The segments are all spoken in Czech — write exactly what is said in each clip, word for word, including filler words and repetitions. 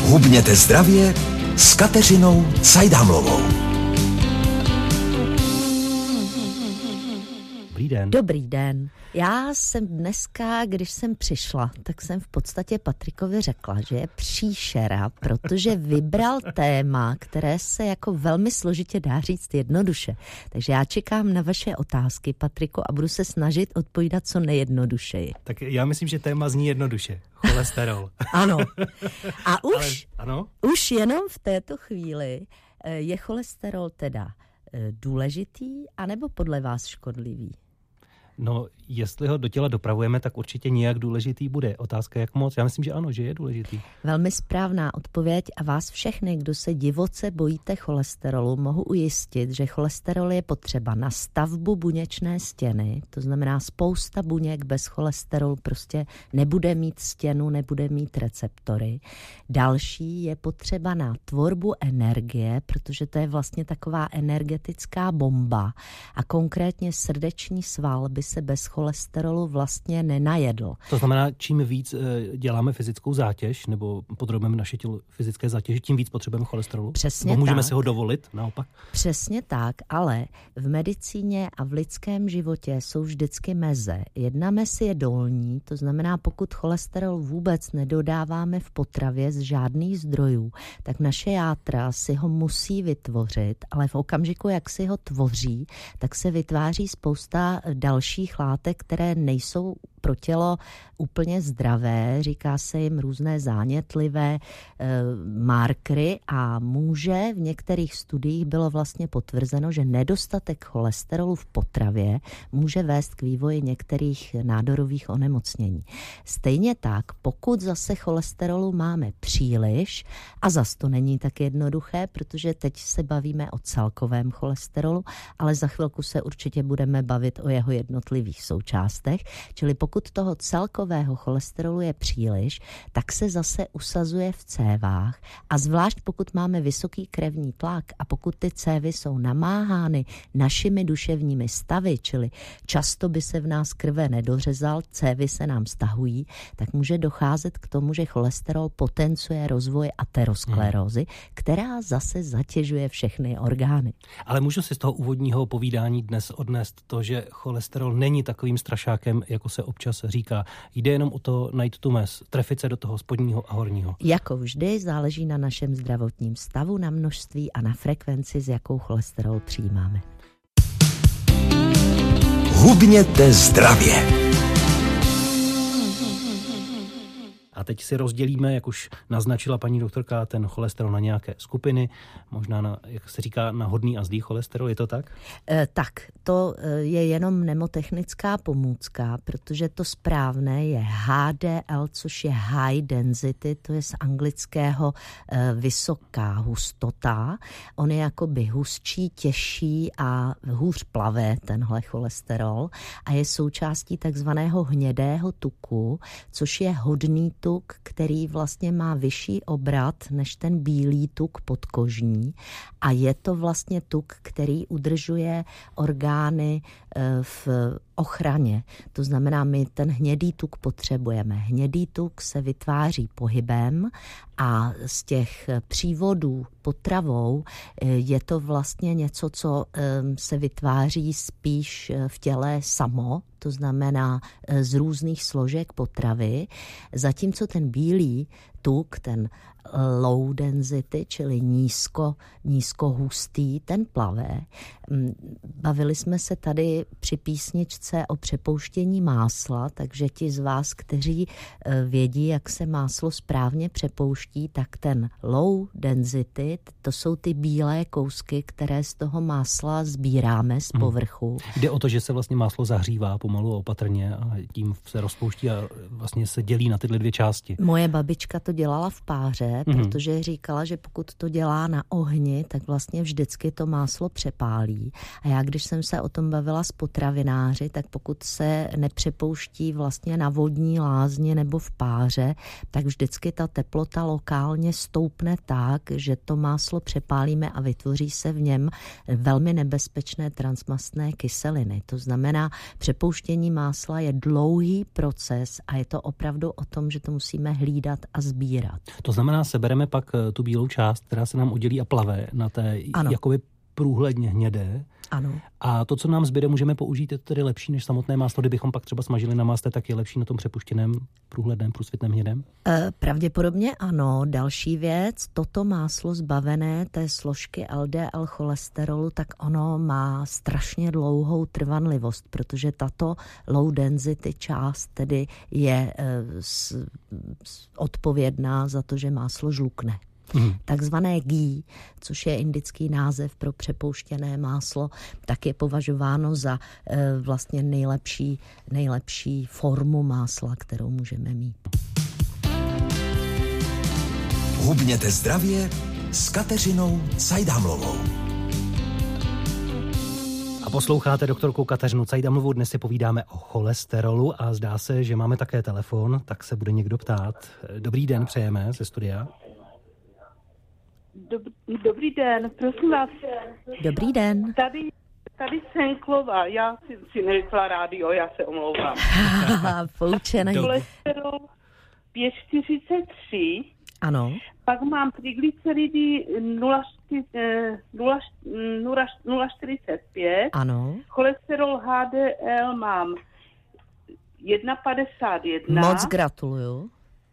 Hubněte zdravě s Kateřinou Cajdámlovou. Dobrý den. Dobrý den. Já jsem dneska, když jsem přišla, tak jsem v podstatě Patrikovi řekla, že je příšera, protože vybral téma, které se jako velmi složitě dá říct jednoduše. Takže já čekám na vaše otázky, Patriku, a budu se snažit odpovídat co nejjednodušeji. Tak já myslím, že téma zní jednoduše. Cholesterol. Ano. A už, Ale, ano? už jenom v této chvíli je cholesterol teda důležitý, anebo podle vás škodlivý? No, jestli ho do těla dopravujeme, tak určitě nějak důležitý bude. Otázka jak moc? Já myslím, že ano, že je důležitý. Velmi správná odpověď a vás všechny, kdo se divoce bojíte cholesterolu, mohu ujistit, že cholesterol je potřeba na stavbu buněčné stěny, to znamená spousta buněk bez cholesterolu prostě nebude mít stěnu, nebude mít receptory. Další je potřeba na tvorbu energie, protože to je vlastně taková energetická bomba a konkrétně srdeční sval by se bez cholesterolu vlastně nenajedl. To znamená, čím víc děláme fyzickou zátěž nebo podrobujeme naše tělo fyzické zátěži, tím víc potřebujeme cholesterolu? Přesně Bo můžeme tak. si ho dovolit, naopak? Přesně tak, ale v medicíně a v lidském životě jsou vždycky meze. Jedna mez je dolní, to znamená, pokud cholesterol vůbec nedodáváme v potravě z žádných zdrojů, tak naše játra si ho musí vytvořit, ale v okamžiku, jak si ho tvoří, tak se vytváří spousta dalších látek, které nejsou pro tělo úplně zdravé, říká se jim různé zánětlivé e, markery a může, v některých studiích bylo vlastně potvrzeno, že nedostatek cholesterolu v potravě může vést k vývoji některých nádorových onemocnění. Stejně tak, pokud zase cholesterolu máme příliš, a zas to není tak jednoduché, protože teď se bavíme o celkovém cholesterolu, ale za chvilku se určitě budeme bavit o jeho jednotlivých součástech, čili pokud toho celkového cholesterolu je příliš, tak se zase usazuje v cévách a zvlášť pokud máme vysoký krevní tlak a pokud ty cévy jsou namáhány našimi duševními stavy, čili často by se v nás krve nedořezal, cévy se nám stahují, tak může docházet k tomu, že cholesterol potenciuje rozvoj aterosklerózy, hmm. která zase zatěžuje všechny orgány. Ale můžu si z toho úvodního povídání dnes odnést to, že cholesterol není takovým strašákem, jako se občas říká. Jde jenom o to najít tu mez, trefit se do toho spodního a horního. Jako vždy záleží na našem zdravotním stavu, na množství a na frekvenci, s jakou cholesterol přijímáme. Hubněte zdravě. A teď si rozdělíme, jak už naznačila paní doktorka, ten cholesterol na nějaké skupiny, možná na, jak se říká, na hodný a zlý cholesterol, je to tak? E, tak, to je jenom mnemotechnická pomůcka, protože to správné je H D L, což je high density, to je z anglického e, vysoká hustota. On je jakoby hustší, těžší a hůř plavé tenhle cholesterol a je součástí takzvaného hnědého tuku, což je hodný tuk, který vlastně má vyšší obrat než ten bílý tuk podkožní a je to vlastně tuk, který udržuje orgány v ochraně. To znamená, my ten hnědý tuk potřebujeme. Hnědý tuk se vytváří pohybem a z těch přívodů potravou je to vlastně něco, co se vytváří spíš v těle samo, to znamená z různých složek potravy, zatímco ten bílý tuk, ten low density, čili nízko, nízkohustý, ten plavé. Bavili jsme se tady při písničce o přepouštění másla, takže ti z vás, kteří vědí, jak se máslo správně přepouští, tak ten low density, to jsou ty bílé kousky, které z toho másla sbíráme z povrchu. Hmm. Jde o to, že se vlastně máslo zahřívá pomalu a opatrně a tím se rozpouští a vlastně se dělí na tyhle dvě části. Moje babička to dělala v páře, mm-hmm. protože říkala, že pokud to dělá na ohni, tak vlastně vždycky to máslo přepálí. A já, když jsem se o tom bavila s potravináři, tak pokud se nepřepouští vlastně na vodní lázně nebo v páře, tak vždycky ta teplota lokálně stoupne tak, že to máslo přepálíme a vytvoří se v něm velmi nebezpečné transmastné kyseliny. To znamená, přepouštění másla je dlouhý proces a je to opravdu o tom, že to musíme hlídat a sbírat. To znamená, sebereme pak tu bílou část, která se nám udělí a plave na té ano. jakoby průhledně hnědé. Ano. A to, co nám zbyde, můžeme použít, je to tedy lepší než samotné máslo. Kdybychom pak třeba smažili na másle, tak je lepší na tom přepuštěném průhledném průsvitném hnědém? E, pravděpodobně ano. Další věc, toto máslo zbavené té složky el dé el cholesterolu, tak ono má strašně dlouhou trvanlivost, protože tato low density část tedy je e, s, s, odpovědná za to, že máslo žlukne. Hmm. Takzvané ghee, což je indický název pro přepouštěné máslo, tak je považováno za e, vlastně nejlepší, nejlepší formu másla, kterou můžeme mít. Hubněte zdravě s Kateřinou Cajdámlovou. A posloucháte doktorku Kateřinu Cajdámlovou. Dnes si povídáme o cholesterolu a zdá se, že máme také telefon, tak se bude někdo ptát. Dobrý den, přejeme ze studia. Dobrý, dobrý den, prosím vás. Dobrý den. Tady, tady Senklova, já si, si neřekla rádio, já se omlouvám. Poučený. Cholesterol pět čtyřicet tři. Ano. Pak mám triglyceridy nula čtyřicet pět. Ano. Cholesterol há dé el mám jedna padesát jedna. Moc gratuluju.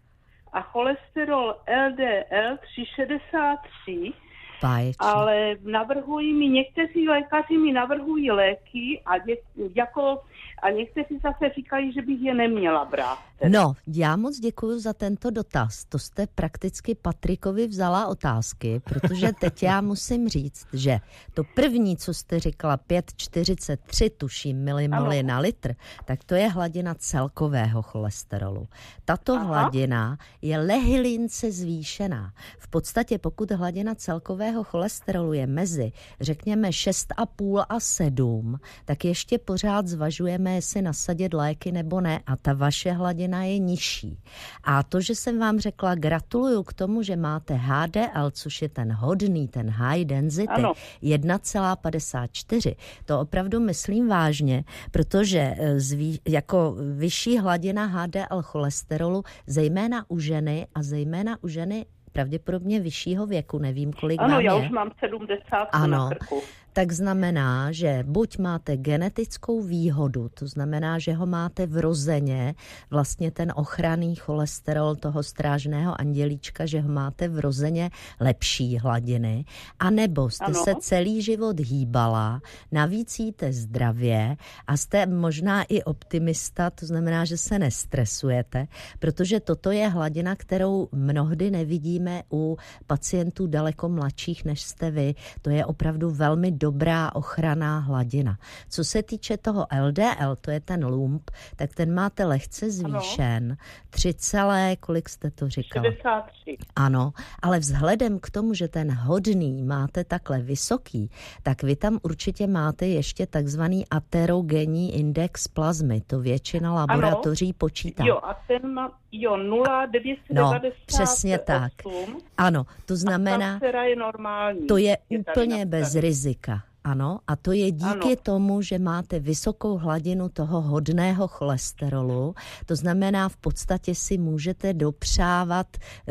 A cholesterol el dé el tři šedesát tři. Báječný. Ale navrhují mi, někteří lékaři mi navrhují léky a, dě, jako, a někteří zase říkají, že bych je neměla brát. No, já moc děkuji za tento dotaz. To jste prakticky Patrikovi vzala otázky, protože teď já musím říct, že to první, co jste říkala, pět čtyřicet tři, tuším, milimoly na litr, tak to je hladina celkového cholesterolu. Tato Aha. hladina je lehylince zvýšená. V podstatě, pokud hladina celkového cholesterolu je mezi, řekněme, šest a půl a sedm, tak ještě pořád zvažujeme, jestli nasadit léky nebo ne, a ta vaše hladina je nižší. A to, že jsem vám řekla, gratuluju k tomu, že máte há dé el, což je ten hodný, ten high density, ano. jedna celá padesát čtyři, to opravdu myslím vážně, protože zví, jako vyšší hladina há dé el cholesterolu, zejména u ženy a zejména u ženy pravděpodobně vyššího věku, nevím, kolik ano, vám je. Ano, já už mám sedmdesát ano, na krku. Tak znamená, že buď máte genetickou výhodu, to znamená, že ho máte vrozeně, vlastně ten ochranný cholesterol toho strážného andělíčka, že ho máte vrozeně lepší hladiny, anebo jste ano. se celý život hýbala, navíc jíte zdravě a jste možná i optimista, to znamená, že se nestresujete, protože toto je hladina, kterou mnohdy nevidíme u pacientů daleko mladších, než jste vy. To je opravdu velmi dobrá ochranná hladina. Co se týče toho el dé el, to je ten lump, tak ten máte lehce zvýšen. tři celé, kolik jste to říkala? šedesát tři. Ano, ale vzhledem k tomu, že ten hodný máte takhle vysoký, tak vy tam určitě máte ještě takzvaný aterogenní index plazmy. To většina laboratoří ano. počítá. Jo, a ten má, jo, nula devět set devadesát osm. No, přesně tak. Ano, to znamená, a ta je normální. To je, je úplně bez rizika. Ano, a to je díky ano. tomu, že máte vysokou hladinu toho hodného cholesterolu. To znamená, v podstatě si můžete dopřávat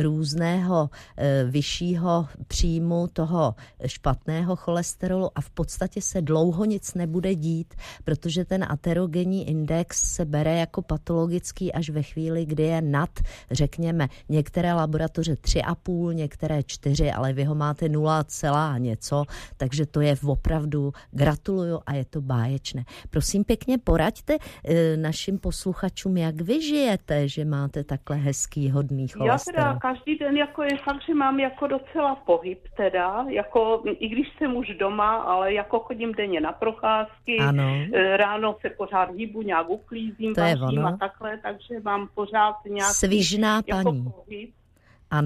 různého e, vyššího příjmu toho špatného cholesterolu a v podstatě se dlouho nic nebude dít, protože ten aterogenní index se bere jako patologický až ve chvíli, kdy je nad, řekněme, některé laboratoře tři a půl, některé čtyři, ale vy ho máte nula celá něco, takže to je opravdu Opravdu gratuluju a je to báječné. Prosím pěkně, poraďte e, našim posluchačům, jak vy žijete, že máte takhle hezký, hodný cholesterol. Já teda každý den jako je fakt, že mám jako docela pohyb teda, jako i když jsem už doma, ale jako chodím denně na procházky, ano. E, ráno se pořád hýbu, nějak uklízím, to vařím a takhle, takže mám pořád nějaký svižná jako paní. pohyb. Ano.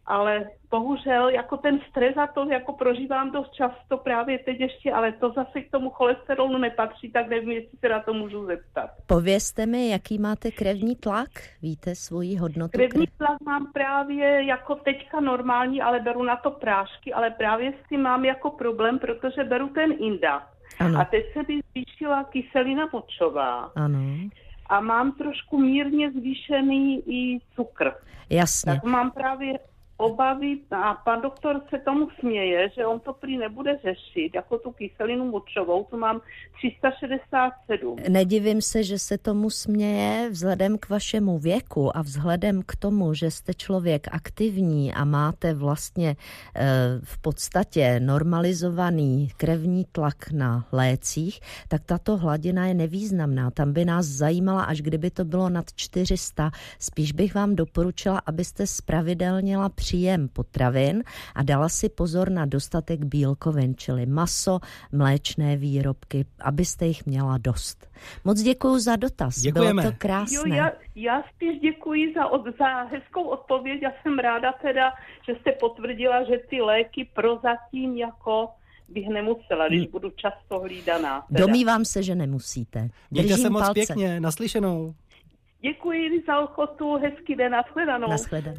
ale bohužel jako ten stres a to jako prožívám dost často právě teď ještě, ale to zase k tomu cholesterolu nepatří, tak nevím, jestli se na to můžu zeptat. Povězte mi, jaký máte krevní tlak? Víte svoji hodnotu? Krevní tlak mám právě jako teďka normální, ale beru na to prášky, ale právě s tím mám jako problém, protože beru ten Inda. Ano. A teď se mi zvýšila kyselina močová. Ano. A mám trošku mírně zvýšený i cukr. Jasně. Tak mám právě obavy a pan doktor se tomu směje, že on to prý nebude řešit, jako tu kyselinu močovou, tu mám tři sta šedesát sedm. Nedivím se, že se tomu směje vzhledem k vašemu věku a vzhledem k tomu, že jste člověk aktivní a máte vlastně e, v podstatě normalizovaný krevní tlak na lécích, tak tato hladina je nevýznamná. Tam by nás zajímala, až kdyby to bylo nad čtyři sta. Spíš bych vám doporučila, abyste zpravidelnila příjem potravin a dala si pozor na dostatek bílkovin, čili maso, mléčné výrobky, abyste jich měla dost. Moc děkuju za dotaz. Děkujeme. Bylo to krásné. Jo, já, já spíš děkuji za, od, za hezkou odpověď. Já jsem ráda teda, že jste potvrdila, že ty léky prozatím jako bych nemusela, když budu často hlídaná. Teda. Domnívám se, že nemusíte. Mějte Držím se moc palce. pěkně, naslyšenou. Děkuji za ochotu, hezký den, nashledanou. Nashledanou.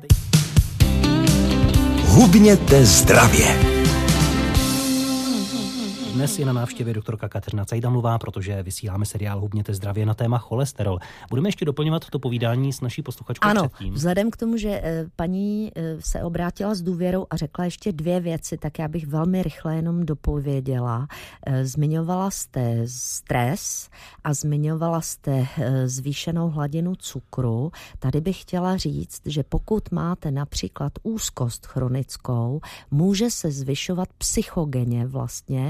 Hubněte zdravě. Dnes je na návštěvě doktorka Kateřina Cajdamlová, protože vysíláme seriál Hubněte zdravě na téma cholesterol. Budeme ještě doplňovat to povídání s naší posluchačkou ano, předtím. Vzhledem k tomu, že paní se obrátila s důvěrou a řekla ještě dvě věci, tak já bych velmi rychle jenom dopověděla. Zmiňovala jste stres a zmiňovala jste zvýšenou hladinu cukru. Tady bych chtěla říct, že pokud máte například úzkost chronickou, může se zvyšovat psychogeně vlastně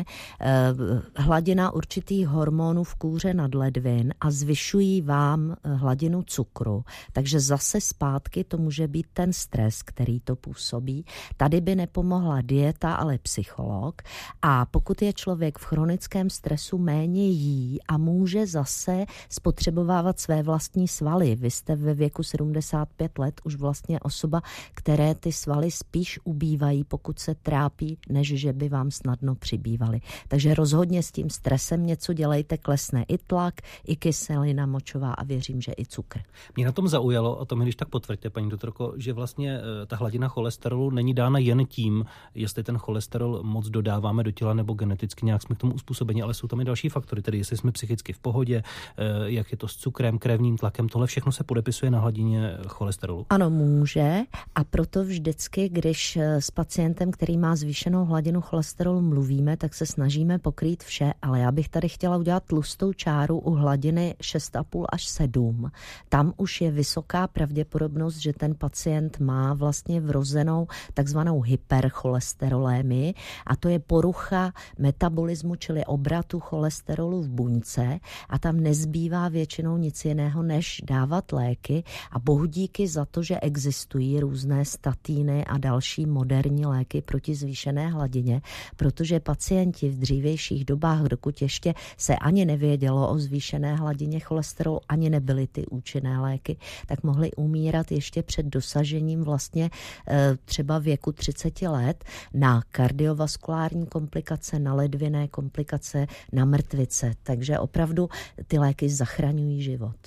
hladina určitých hormonů v kůře nadledvin a zvyšují vám hladinu cukru. Takže zase zpátky to může být ten stres, který to působí. Tady by nepomohla dieta, ale psycholog. A pokud je člověk v chronickém stresu, méně jí a může zase spotřebovávat své vlastní svaly. Vy jste ve věku sedmdesát pět let už vlastně osoba, které ty svaly spíš ubývají, pokud se trápí, než že by vám snadno přibývaly. Takže rozhodně s tím stresem něco dělejte, klesne i tlak, i kyselina močová a věřím, že i cukr. Mě na tom zaujalo, a to mi když tak potvrďte, paní doktorko, že vlastně ta hladina cholesterolu není dána jen tím, jestli ten cholesterol moc dodáváme do těla nebo geneticky nějak jsme k tomu uspůsobeni, ale jsou tam i další faktory, tedy jestli jsme psychicky v pohodě, jak je to s cukrem, krevním tlakem, tohle všechno se podepisuje na hladině cholesterolu. Ano, může, a proto vždycky, když s pacientem, který má zvýšenou hladinu cholesterolu, mluvíme, tak se snažíme pokrýt vše, ale já bych tady chtěla udělat tlustou čáru u hladiny šest a půl až sedm. Tam už je vysoká pravděpodobnost, že ten pacient má vlastně vrozenou takzvanou hypercholesterolémii a to je porucha metabolismu, čili obratu cholesterolu v buňce a tam nezbývá většinou nic jiného, než dávat léky a bohu díky za to, že existují různé statíny a další moderní léky proti zvýšené hladině, protože pacienti v dřívějších dobách, dokud ještě se ani nevědělo o zvýšené hladině cholesterolu, ani nebyly ty účinné léky, tak mohli umírat ještě před dosažením vlastně třeba věku třicet let na kardiovaskulární komplikace, na ledvinné komplikace, na mrtvice. Takže opravdu ty léky zachraňují život.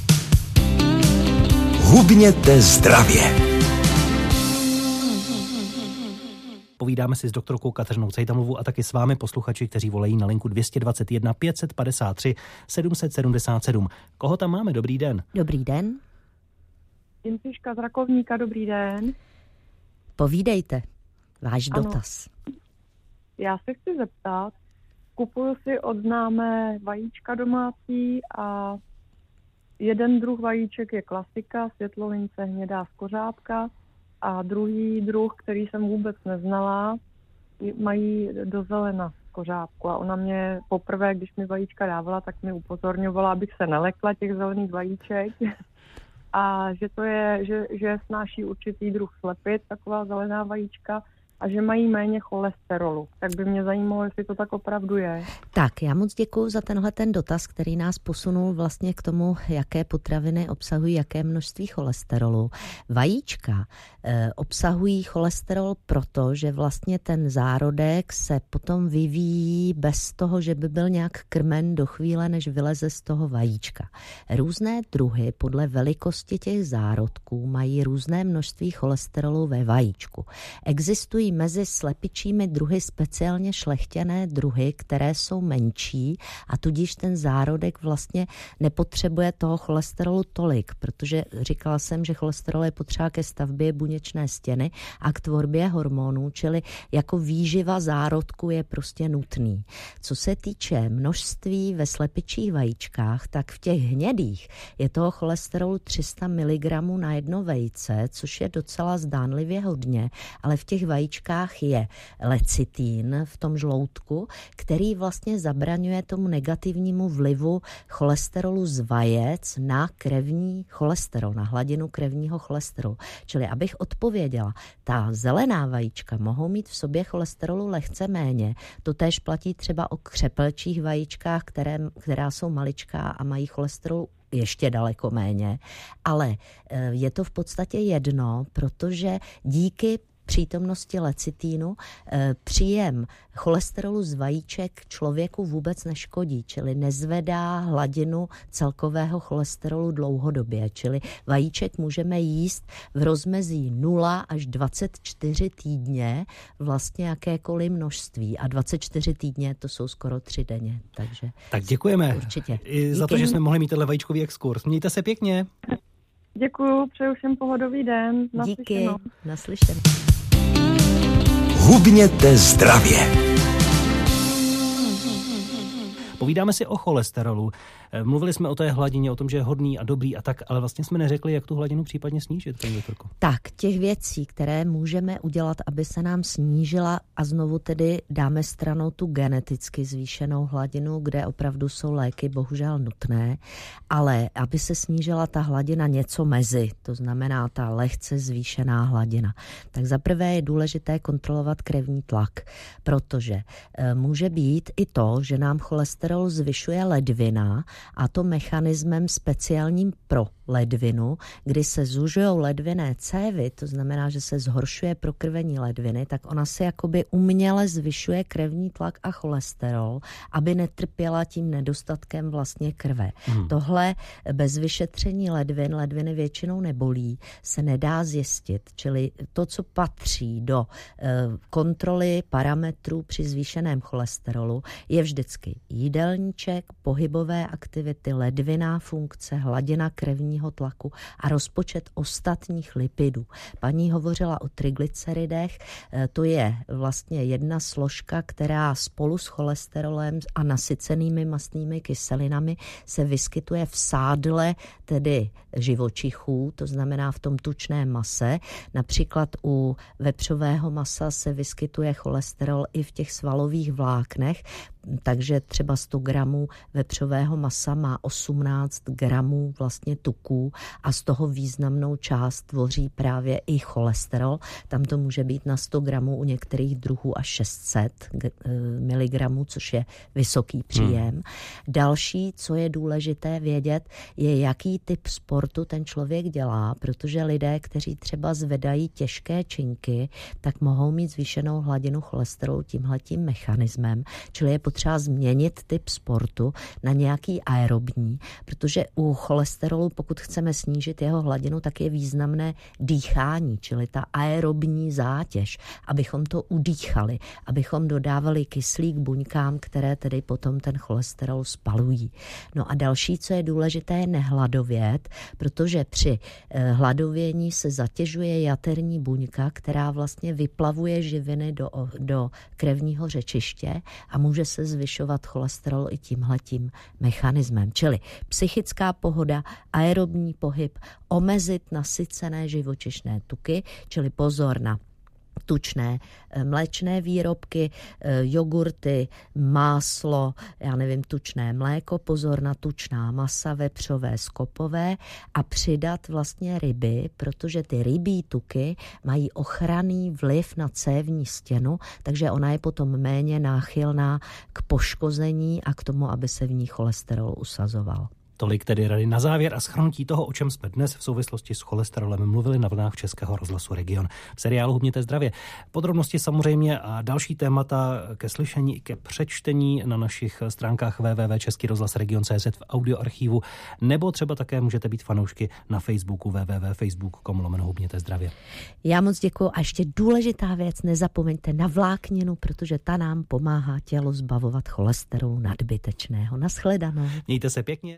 Hubněte zdravě. Povídáme si s doktorkou Kateřinou Cajdamlovou a taky s vámi posluchači, kteří volají na linku dvě stě dvacet jedna pět set padesát tři sedm set sedmdesát sedm. Koho tam máme? Dobrý den. Dobrý den. Jindřiška z Rakovníka, dobrý den. Povídejte, váš ano. dotaz. Já se chci zeptat, kupuju si od známé vajíčka domácí a jeden druh vajíček je klasika, světlovince hnědá skořápka a druhý druh, který jsem vůbec neznala, mají do zelena skořápku a ona mě poprvé, když mi vajíčka dávala, tak mi upozorňovala, abych se nelekla těch zelených vajíček a že to je, že, že snáší určitý druh slepit, taková zelená vajíčka a že mají méně cholesterolu. Tak by mě zajímalo, jestli to tak opravdu je. Tak, já moc děkuju za tenhle ten dotaz, který nás posunul vlastně k tomu, jaké potraviny obsahují jaké množství cholesterolu. Vajíčka eh, obsahují cholesterol proto, že vlastně ten zárodek se potom vyvíjí bez toho, že by byl nějak krmen do chvíle, než vyleze z toho vajíčka. Různé druhy podle velikosti těch zárodků mají různé množství cholesterolu ve vajíčku. Existují mezi slepičími druhy speciálně šlechtěné druhy, které jsou menší a tudíž ten zárodek vlastně nepotřebuje toho cholesterolu tolik, protože říkala jsem, že cholesterol je potřeba ke stavbě buněčné stěny a k tvorbě hormonů, čili jako výživa zárodku je prostě nutný. Co se týče množství ve slepičích vajíčkách, tak v těch hnědých je toho cholesterolu tři sta miligramů na jedno vejce, což je docela zdánlivě hodně, ale v těch vajíčkách je lecitín v tom žloutku, který vlastně zabraňuje tomu negativnímu vlivu cholesterolu z vajec na krevní cholesterol, na hladinu krevního cholesterolu. Čili abych odpověděla, ta zelená vajíčka mohou mít v sobě cholesterolu lehce méně. To též platí třeba o křepelčích vajíčkách, které, která jsou maličká a mají cholesterol ještě daleko méně. Ale je to v podstatě jedno, protože díky přítomnosti lecitínu příjem cholesterolu z vajíček člověku vůbec neškodí, čili nezvedá hladinu celkového cholesterolu dlouhodobě. Čili vajíček můžeme jíst v rozmezí nula až dvacet čtyři týdně, vlastně jakékoliv množství. A dvacet čtyři týdně to jsou skoro tři denně. Takže tak děkujeme určitě. I za to, že jsme mohli mít tenhle vajíčkový exkurs. Mějte se pěkně. Děkuju, přeju všem pohodový den. Díky, naslyšenou. Hubněte zdravě. Povídáme si o cholesterolu. Mluvili jsme o té hladině, o tom, že je hodný a dobrý a tak, ale vlastně jsme neřekli, jak tu hladinu případně snížit, paní doktorko. Tak, těch věcí, které můžeme udělat, aby se nám snížila, a znovu tedy dáme stranou tu geneticky zvýšenou hladinu, kde opravdu jsou léky bohužel nutné, ale aby se snížila ta hladina něco mezi, to znamená ta lehce zvýšená hladina. Tak zaprvé je důležité kontrolovat krevní tlak, protože e, může být i to, že nám cholesterol zvyšuje ledvina, a to mechanismem speciálním pro ledvinu, kdy se zužují ledvinné cévy, to znamená, že se zhoršuje prokrvení ledviny, tak ona se jakoby uměle zvyšuje krevní tlak a cholesterol, aby netrpěla tím nedostatkem vlastně krve. Hmm. Tohle bez vyšetření ledvin, ledviny většinou nebolí, se nedá zjistit, čili to, co patří do e, kontroly parametrů při zvýšeném cholesterolu, je vždycky jídelníček, pohybové aktivity, ledvinná funkce, hladina krevního tlaku a rozpočet ostatních lipidů. Paní hovořila o triglyceridech, to je vlastně jedna složka, která spolu s cholesterolem a nasycenými mastnými kyselinami se vyskytuje v sádle, tedy živočichů, to znamená v tom tučné mase. Například u vepřového masa se vyskytuje cholesterol i v těch svalových vláknech, takže třeba sto gramů vepřového masa má osmnáct gramů vlastně tuků a z toho významnou část tvoří právě i cholesterol. Tam to může být na sto gramů, u některých druhů až šest set miligramů, což je vysoký příjem. Hmm. Další, co je důležité vědět, je, jaký typ sportu ten člověk dělá, protože lidé, kteří třeba zvedají těžké činky, tak mohou mít zvýšenou hladinu cholesterolu tímhletím mechanismem, čili je potřeba změnit typ sportu na nějaký aerobní, protože u cholesterolu, pokud chceme snížit jeho hladinu, tak je významné dýchání, čili ta aerobní zátěž, abychom to udýchali, abychom dodávali kyslík buňkám, které tedy potom ten cholesterol spalují. No a další, co je důležité, je nehladovět, protože při hladovění se zatěžuje jaterní buňka, která vlastně vyplavuje živiny do, do krevního řečiště a může se zvyšovat cholesterol i tímhletím mechanismem. Čili psychická pohoda, aerobní pohyb, omezit nasycené živočišné tuky, čili pozor na tučné mléčné výrobky, jogurty, máslo, já nevím, tučné mléko, pozor na tučná masa, vepřové, skopové a přidat vlastně ryby, protože ty rybí tuky mají ochranný vliv na cévní stěnu, takže ona je potom méně náchylná k poškození a k tomu, aby se v ní cholesterol usazoval. Tolik tedy rady na závěr a shrnutí toho, o čem jsme dnes v souvislosti s cholesterolem mluvili na vlnách Českého rozhlasu Region. V seriálu Hubněte zdravě. Podrobnosti samozřejmě a další témata ke slyšení i ke přečtení na našich stránkách w w w tečka český rozhlas region tečka cz v audioarchivu, nebo třeba také můžete být fanoušky na Facebooku w w w tečka facebook tečka com lomeno Hubněte zdravě. Já moc děkuju a ještě důležitá věc, nezapomeňte na vlákninu, protože ta nám pomáhá tělo zbavovat cholesterolu nadbytečného. Nashledanou. Mějte se pěkně.